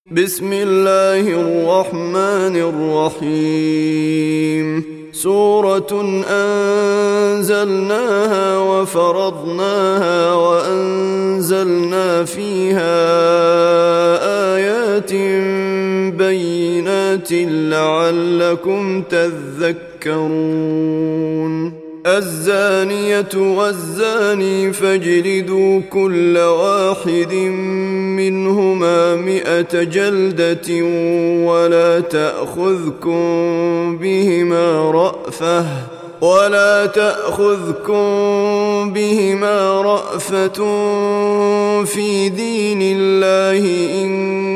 بسم الله الرحمن الرحيم. سورة أنزلناها وفرضناها وأنزلنا فيها آيات بينات لعلكم تذكرون. الزانية والزاني فاجلدوا كل واحد منهما 100 جلدة ولا تأخذكم بهما رأفة في دين الله إن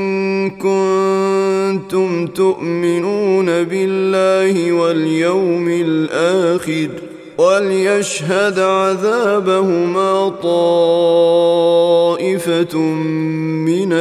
كنتم تؤمنون بالله واليوم الآخر وليشهد عذابهما طائفة من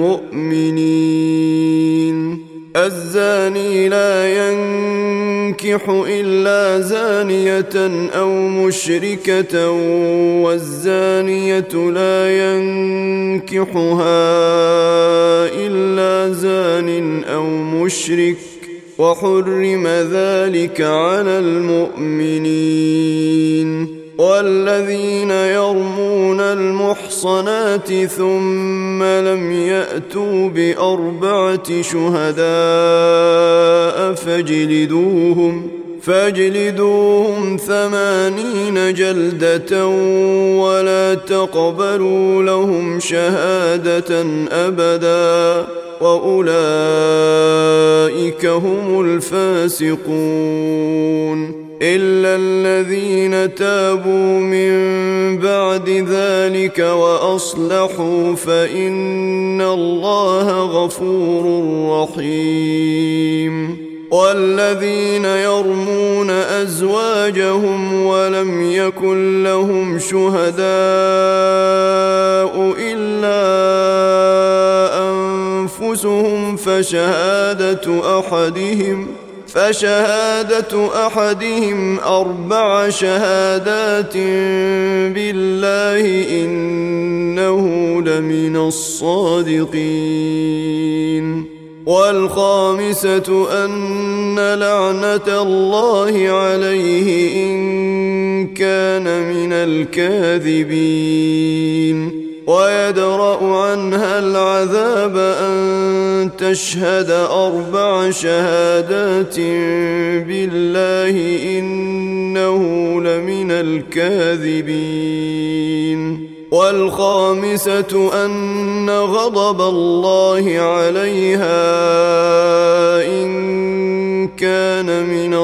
المؤمنين. الزاني لا ينكح إلا زانية أو مشركة والزانية لا ينكحها إلا زان أو مشرك وحرم ذلك على المؤمنين. والذين يرمون المحصنات ثم لم يأتوا ب4 شهداء فاجلدوهم 80 جلدة ولا تقبلوا لهم شهادة أبدا وأولئك هم الفاسقون. إلا الذين تابوا من بعد ذلك وأصلحوا فإن الله غفور رحيم. والذين يرمون أزواجهم ولم يكن لهم شهداء إلا أنفسهم فشهادة أحدهم 4 شهادات بالله إنه لمن الصادقين. والخامسة أن لعنة الله عليه إن كان من الكاذبين. ويدرأ عنها العذاب أن تشهد 4 شهادات بالله إنه لمن الكاذبين. والخامسة أن غضب الله عليها إن كان من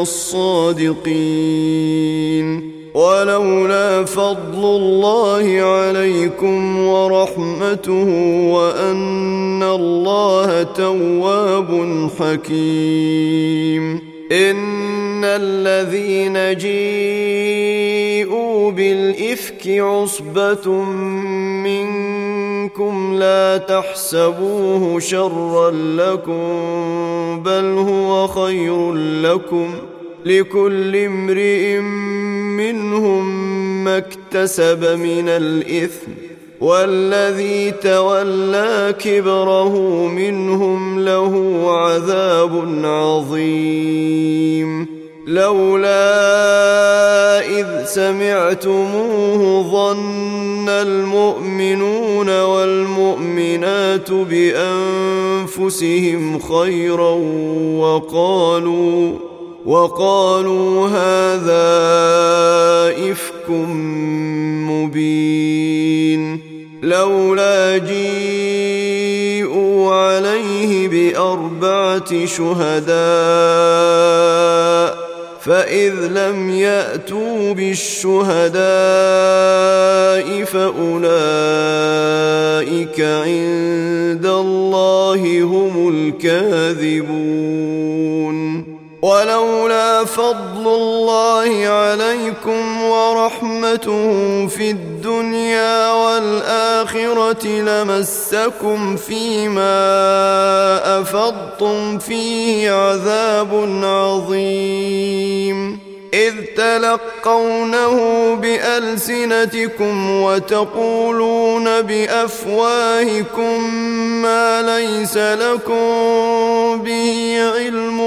الصادقين. ولولا فضل الله عليكم ورحمته وأن الله تواب حكيم. إن الذين جيءوا بالإفك عصبة منكم لا تحسبوه شرا لكم بل هو خير لكم لكل امرئ منهم ما اكتسب من الإثم والذي تولى كبره منهم له عذاب عظيم. لولا إذ سمعتموهظن المؤمنون والمؤمنات بأنفسهم خيرا وقالوا هذا إفك مبين. لولا جيءوا عليه ب4 شهداء فإذ لم يأتوا بالشهداء فأولئك عند الله هم الكاذبون. ولولا فضل الله عليكم ورحمته في الدنيا والآخرة لمسكم فيما أفضتم فيه عذاب عظيم. إذ تلقونه بألسنتكم وتقولون بأفواهكم ما ليس لكم به علم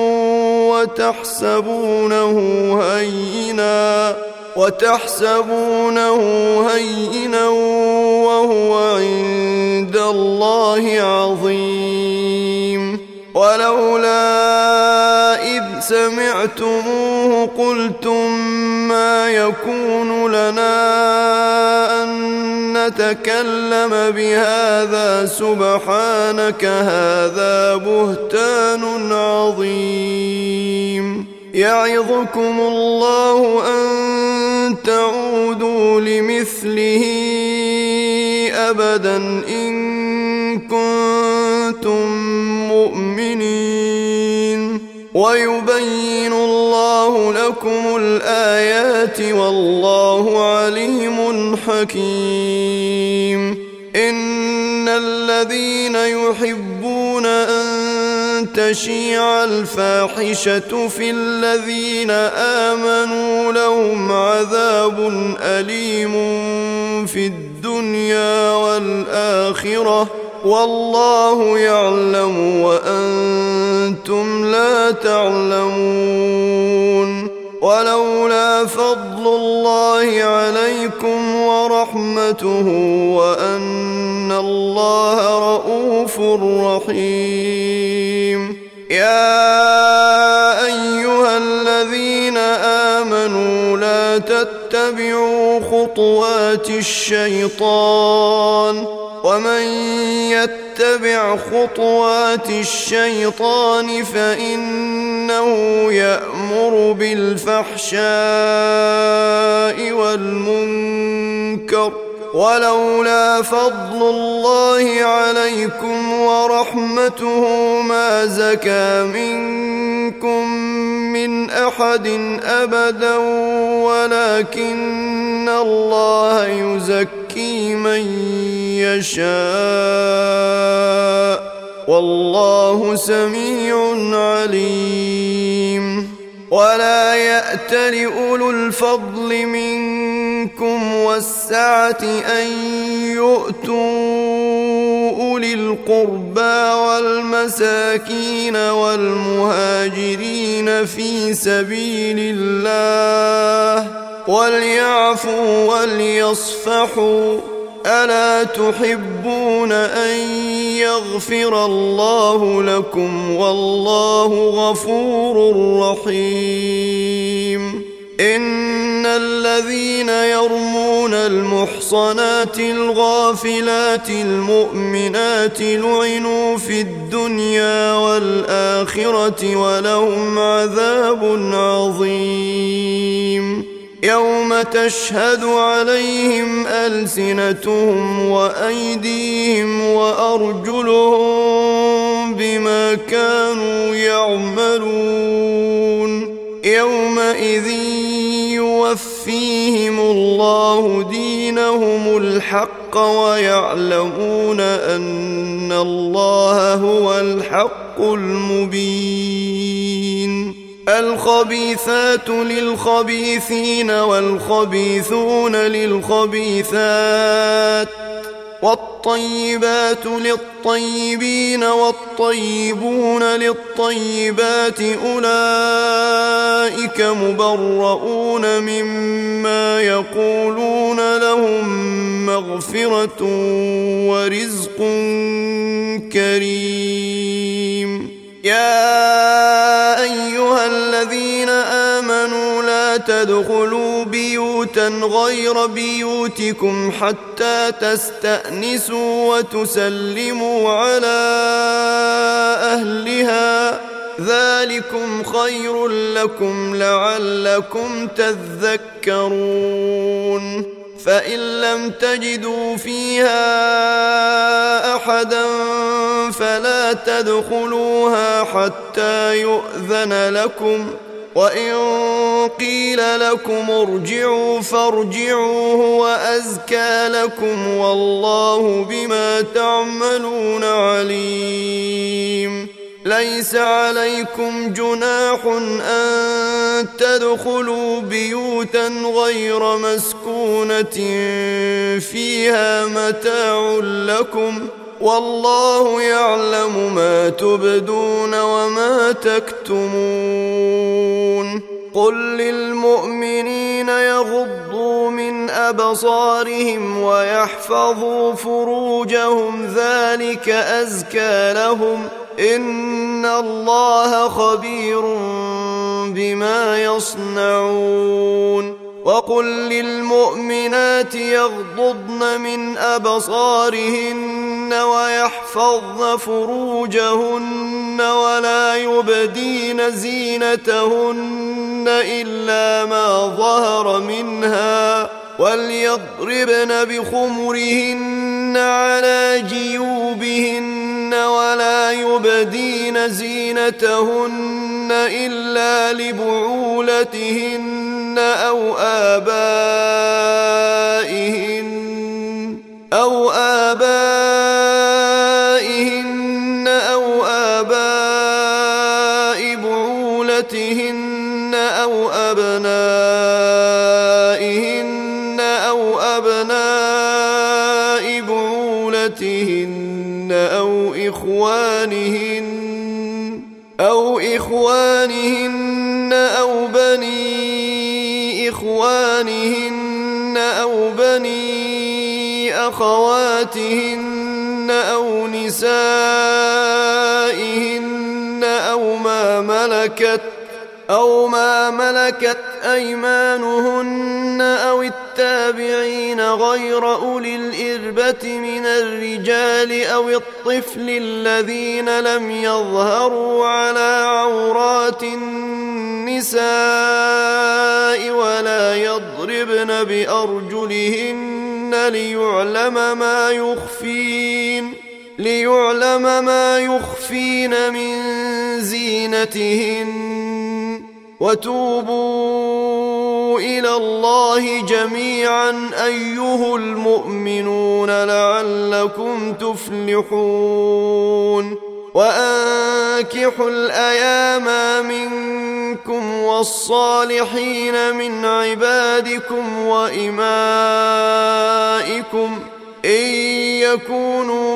وتحسبونه هينا وهو عند الله عظيم. ولولا إذ سمعتموه قلتم ما يكون لنا أن نتكلم بهذا سبحانك هذا بهتان عظيم. يعظكم الله أن تعودوا لمثله أبدا إن كنتم مؤمنين. ويبين الله لكم الآيات والله عليم حكيم. إن الذين يحبون أن تشيع الفاحشة في الذين آمنوا لهم عذاب أليم في الدنيا والآخرة والله يعلم وأنتم لا تعلمون. ولولا فضل الله عليكم ورحمته وأن الله رؤوف رحيم. يا أيها الذين آمنوا لا تتبعوا خطوات الشيطان ومن يتبع خطوات الشيطان فإنه يأمر بالفحشاء والمنكر. ولولا فضل الله عليكم ورحمته ما زكى منكم من أحد أبدا ولكن الله يزكي من يشاء والله سميع عليم. ولا يأتل أولو الفضل منكم والسعة أن يؤتوا أولي القربى والمساكين والمهاجرين في سبيل الله وليعفوا وليصفحوا ألا تحبون أن يغفر الله لكم والله غفور رحيم. إن الذين يرمون المحصنات الغافلات المؤمنات لعنوا في الدنيا والآخرة ولهم عذاب عظيم. يوم تشهد عليهم ألسنتهم وأيديهم وأرجلهم بما كانوا يعملون. يومئذ يوفيهم الله دينهم الحق ويعلمون أن الله هو الحق المبين. الخبيثات للخبيثين والخبيثون للخبيثات والطيبات للطيبين والطيبون للطيبات أولئك مبرؤون مما يقولون لهم مغفرة ورزق كريم. يا أيها الذين آمنوا لا تدخلوا بيوتا غير بيوتكم حتى تستأنسوا وتسلموا على أهلها ذلكم خير لكم لعلكم تذكرون. فإن لم تجدوا فيها أحدا فلا تدخلوها حتى يؤذن لكم وإن قيل لكم ارجعوا فارجعوا هو أزكى لكم والله بما تعملون عليم. ليس عليكم جناح أن تدخلوا بيوتا غير مسكونة فيها متاع لكم والله يعلم ما تبدون وما تكتمون قل للمؤمنين يغضوا من أبصارهم ويحفظوا فروجهم ذلك أزكى لهم إن الله خبير بما يصنعون وقل للمؤمنات يغضضن من أبصارهن ويحفظن فروجهن ولا يبدين زينتهن إلا ما ظهر منها وليضربن بخمرهن على جيوبهن ولا يبدين زينتهن إلا لبعولتهن أو آبائهن أو آباء بعولتهن أو أبنائهن أو أبناء بعولتهن أو إخوانهن أو بني إخوانهن أو بني أخواتهن أو نسائهن أو ما ملكت أيمانهن أو التابعين غير أولي الإربة من الرجال أو الطفل الذين لم يظهروا على عورات النساء ولا يضربن بأرجلهن ليعلم ما يخفين من زينتهن وتوبوا إلى الله جميعا أيها المؤمنون لعلكم تفلحون وأنكحوا الأيام منكم والصالحين من عبادكم وإمائكم إن يكونوا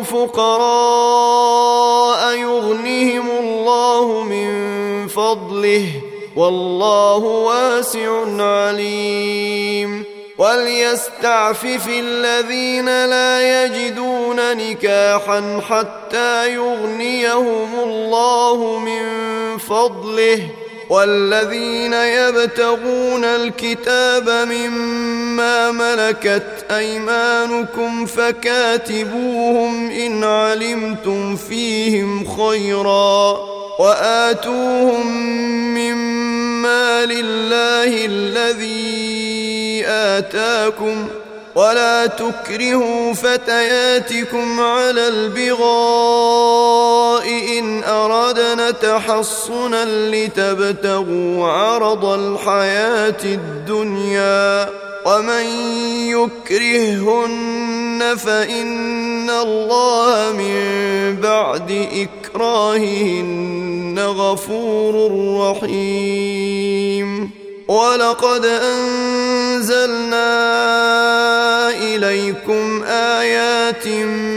فقراء يغنهم الله من فضله والله واسع عليم وليستعفف الذين لا يجدون نكاحا حتى يغنيهم الله من فضله والذين يبتغون الكتاب مما ملكت أيمانكم فكاتبوهم إن علمتم فيهم خيرا وآتوهم مما لله الذي آتاكم ولا تكرهوا فتياتكم على البغاء إن أردنا تحصنا لتبتغوا عرض الحياة الدنيا ومن يكرههن فإن الله من بعد إكراههن غفور رحيم ولقد أنزلنا إليكم آيات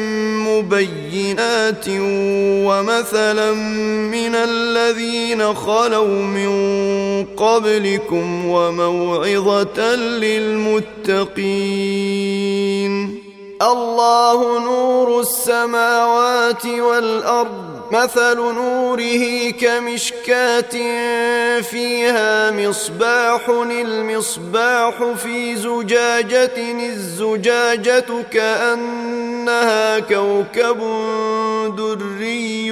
مبينات ومثلا من الذين خلوا من قبلكم وموعظة للمتقين الله نور السماوات والأرض مثل نوره كمشكاة فيها مصباح المصباح في زجاجة الزجاجة كأنها كوكب دري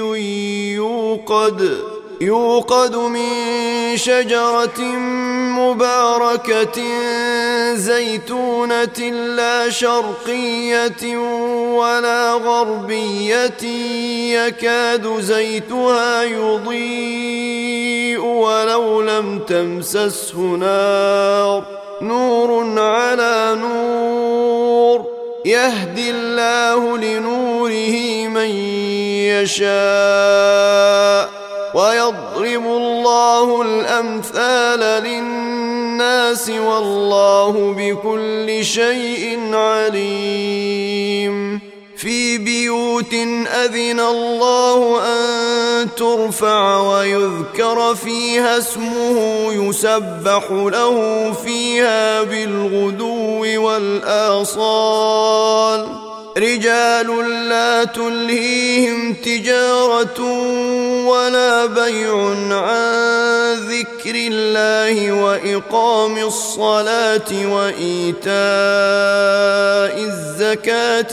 يوقد من شجرة مباركة زيتونة لا شرقية ولا غربية يكاد زيتها يضيء ولو لم تمسسه نار نور على نور يهدي الله لنوره من يشاء ويضرب الله الأمثال للناس والله بكل شيء عليم في بيوت أذن الله أن ترفع ويذكر فيها اسمه يسبح له فيها بالغدو والآصال رجال لا تلهيهم تجارة ولا بيع عن ذكر الله وإقام الصلاة وإيتاء الزكاة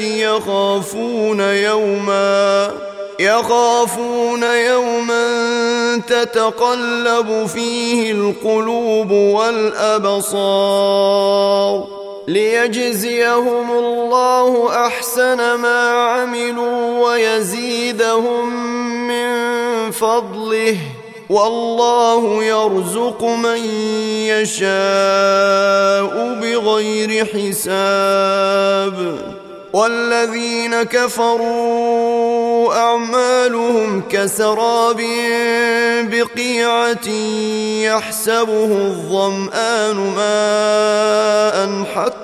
يخافون يوما تتقلب فيه القلوب والأبصار ليجزيهم الله أحسن ما عملوا ويزيدهم من فضله والله يرزق من يشاء بغير حساب والذين كفروا أعمالهم كسراب بقيعة يحسبه الظمآن ماء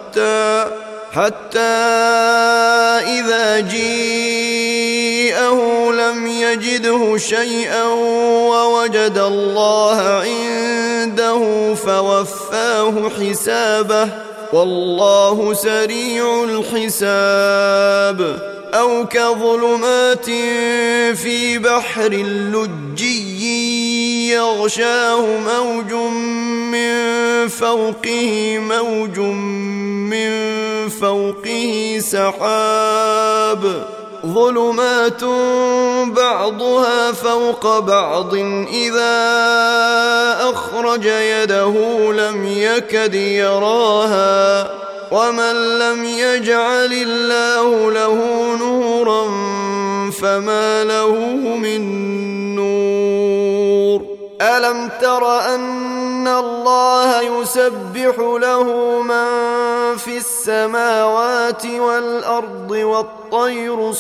حتى إذا جيءه لم يجده شيئا ووجد الله عنده فوفاه حسابه والله سريع الحساب أو كظلمات في بحر لجي يغشاه موج من فوقه سحاب ظلمات بعضها فوق بعض إذا أخرج يده لم يكد يراها ومن لم يجعل الله له نورا فما له من نور ألم تر أن الله يسبح له من في السماوات والأرض والطير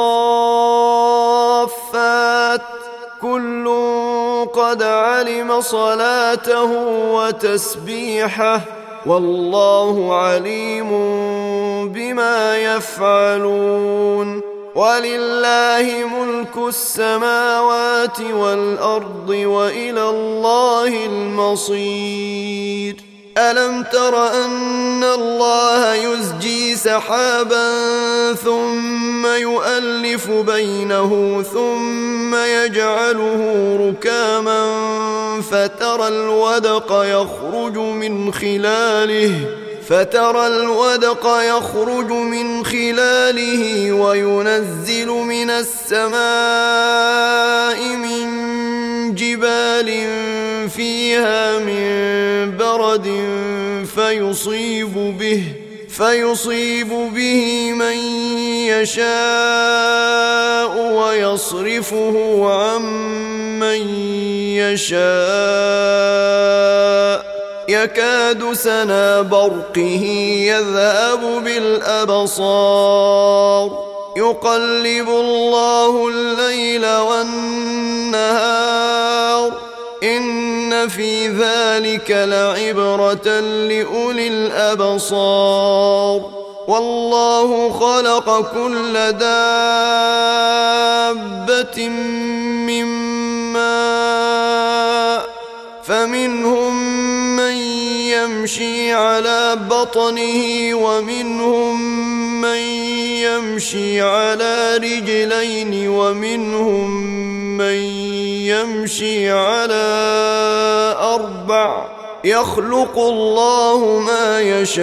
صافات كل قد علم صلاته وتسبيحه والله عليم بما يفعلون ولله ملك السماوات والأرض وإلى الله المصير ألم تر أن الله يزجي سحابا ثم يؤلف بينه ثم يجعله ركاما فترى الودق يخرج من خلاله وينزل من السماء من جبال فيها من برد فيصيب به من يشاء ويصرفه عن من يشاء يكاد سنا برقه يذهب بالأبصار يقلب الله الليل والنهار إن في ذلك لعبرة لأولي الأبصار والله خلق كل دابة من ماء فمنهم من يمشي على بطنه ومنهم من يمشي على رجلين ومنهم من يمشي على أربع يخلق الله ما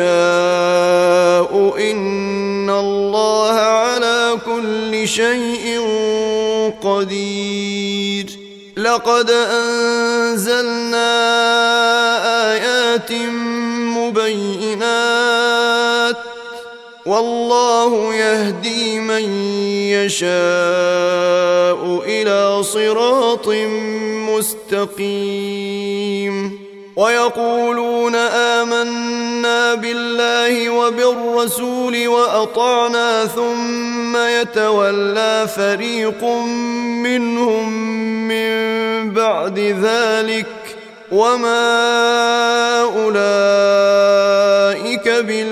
يشاء إن الله على كل شيء قدير لقد أنزلنا آيات مبينات والله يهدي من يشاء إلى صراط مستقيم ويقولون آمنا بالله وبالرسول وأطعنا ثم يتولى فريق منهم من بعد بعد ذلك وما أولئك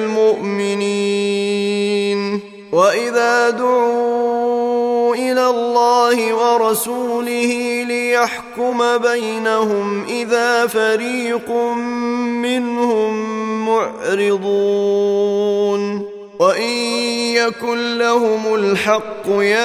بالمؤمنين. وإذا دعوا إلى الله ورسوله ليحكم بينهم إذا فريق منهم معرضون. وإن يكن لهم الحق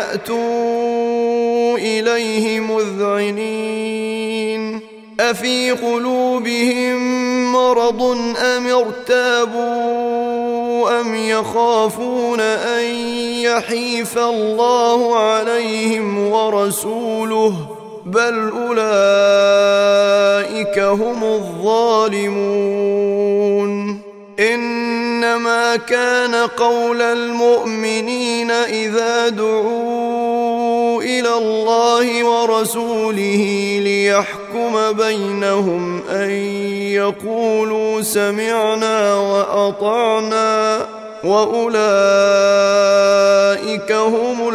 يأتوا إليه مذعنين. أفي قلوبهم مرض أم ارتابوا أم يخافون أن يحيف الله عليهم ورسوله بل أولئك هم الظالمون. إنما كان قول المؤمنين إذا دعوا إلى الله ورسوله ليحكم بينهم أن يقولوا سمعنا وأطعنا وأولئك هم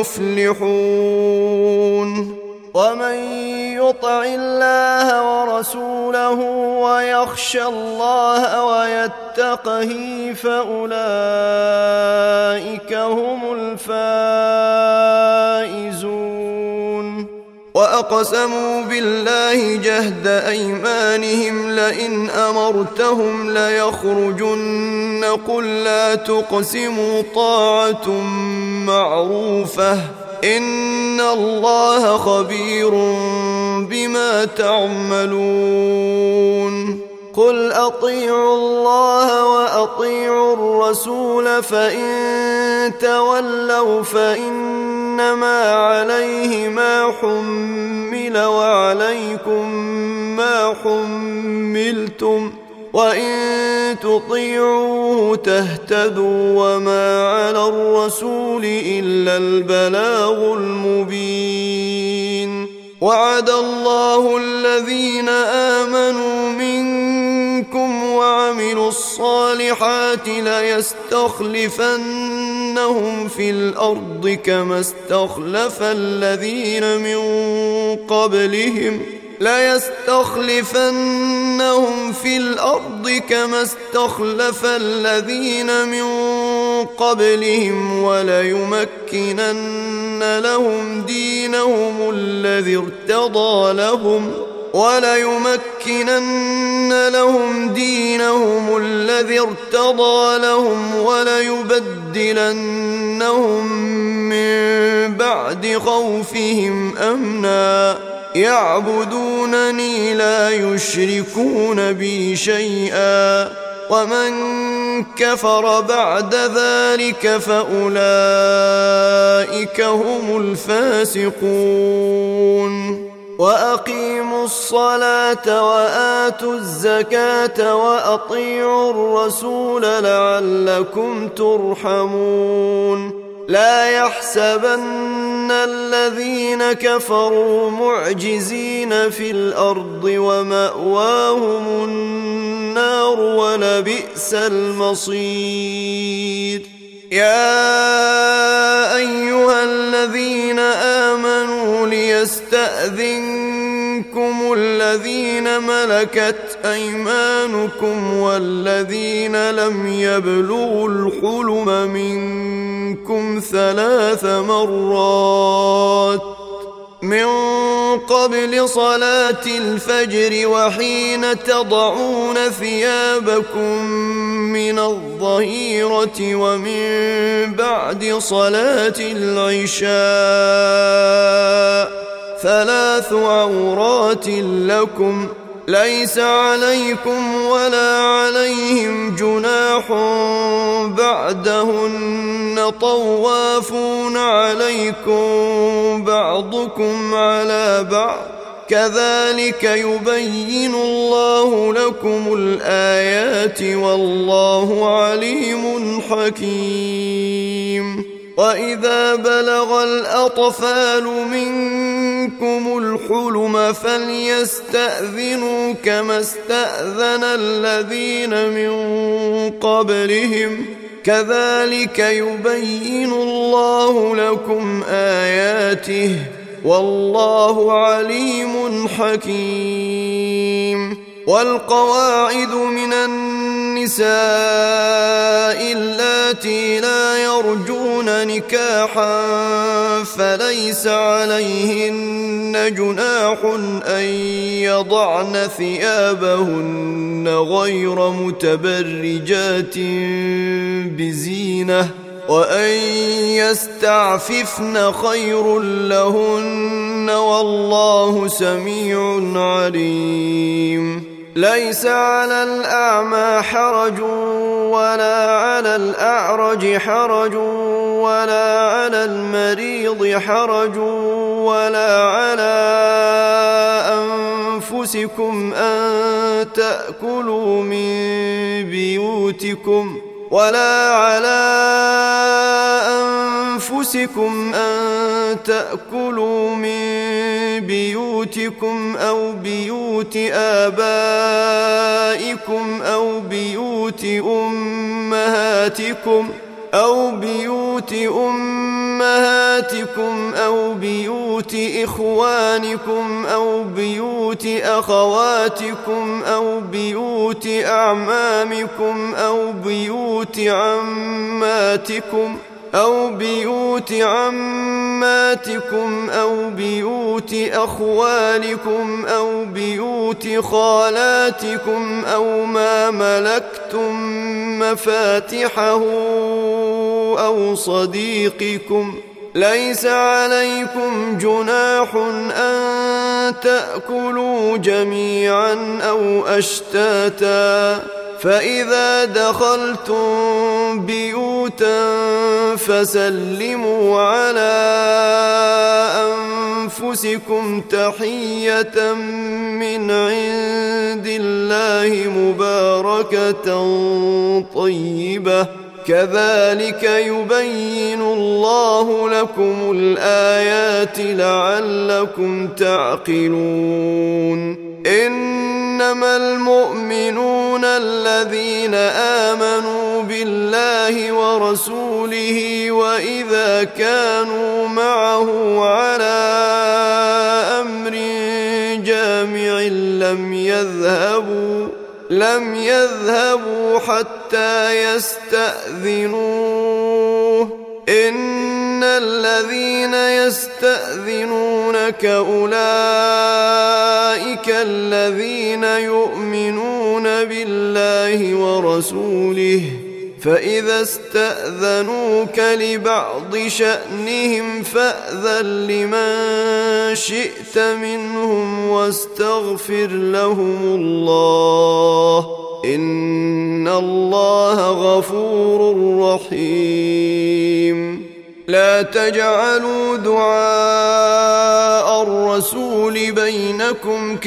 المفلحون. ومن يطع الله ورسوله ويخشى الله ويتقه فأولئك هم الفائزون. وأقسموا بالله جهد أيمانهم لئن أمرتهم ليخرجن قل لا تقسموا طاعة معروفة إن الله خبير بما تعملون. قل أطيعوا الله وأطيعوا الرسول فإن تولوا فإنما عليه ما حمل وعليكم ما حملتم وإن تطيعوه تهتدوا وما على الرسول إلا البلاغ المبين. وعد الله الذين آمنوا منكم وعملوا الصالحات ليستخلفنهم في الأرض كما استخلف الذين من قبلهم وليمكنن لهم دينهم الذي ارتضى لهم وليبدلنهم من بعد خوفهم أمنا يعبدونني لا يشركون بي شيئا ومن كفر بعد ذلك فأولئك هم الفاسقون. وأقيموا الصلاة وآتوا الزكاة وأطيعوا الرسول لعلكم ترحمون. لا يحسبن الذين كفروا معجزين في الأرض ومأواهم النار ولبئس المصير. يا أيها الذين آمنوا ليستأذنكم الذين ملكت أيمانكم والذين لم يبلغوا الحلم منكم 3 مرات من قبل صلاة الفجر وحين تضعون ثيابكم من الظهيرة ومن بعد صلاة العشاء 3 عورات لكم ليس عليكم ولا عليهم جناح بعدهن طوافون عليكم بعضكم على بعض كذلك يبين الله لكم الآيات والله عليم حكيم. وإذا بلغ الأطفال منكم الحلم فليستأذنوا كما استأذن الذين من قبلهم كذلك يبين الله لكم آياته والله عليم حكيم. والقواعد من النساء اللاتي لا يرجون نكاحا فليس عليهن جناح أن يضعن ثيابهن غير متبرجات بزينة وأن يستعففن خير لهن والله سميع عليم. ليس على الأعمى حرج ولا على الأعرج حرج ولا على المريض حرج ولا على أنفسكم أن تأكلوا من بيوتكم أو بيوت آبائكم أو بيوت أمهاتكم أو بيوت إخوانكم أو بيوت أخواتكم أو بيوت أعمامكم أو بيوت عماتكم أو بيوت أخوالكم أو بيوت خالاتكم أو ما ملكتم مفاتحه أو صديقكم. ليس عليكم جناح أن تأكلوا جميعا أو أشتاتا فإذا دخلتم بيوتا فسلموا على أنفسكم تحية من عند الله مباركة طيبة كذلك يبين الله لكم الآيات لعلكم تعقلون. إنما المؤمنون الذين آمنوا بالله ورسوله وإذا كانوا معه على أمر جامع لم يذهبوا حتى يستأذنوه. إن الذين يستأذنونك أولئك الذين يؤمنون بالله ورسوله فإذا استأذنوك لبعض شأنهم فأذن لمن شئت منهم واستغفر لهم الله إن الله غفور رحيم. لا تجعلوا دعاء الرسول بينكم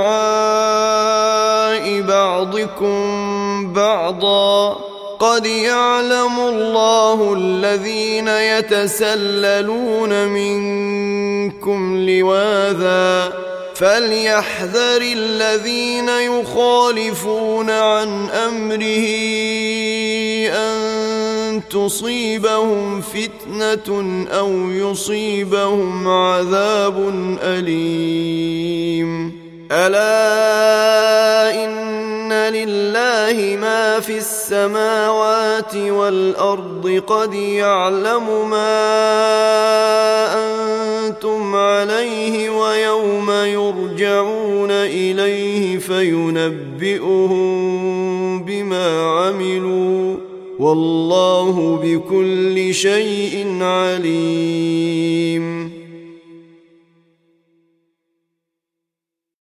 كدعاء بعضكم بعضا قد يعلم الله الذين يتسللون منكم لواذا فليحذر الذين يخالفون عن أمره أن تصيبهم فتنة أو يصيبهم عذاب أليم. ألا إن لله ما في السماوات والأرض قد يعلم ما أنتم عليه ويوم يرجعون إليه فينبئهم بما عملوا والله بكل شيء عليم.